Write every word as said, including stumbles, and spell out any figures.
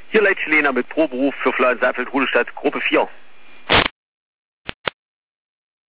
Hier Leitsch Lena mit Proberuf für Florian Seifeld, Rudelstadt, Gruppe vier.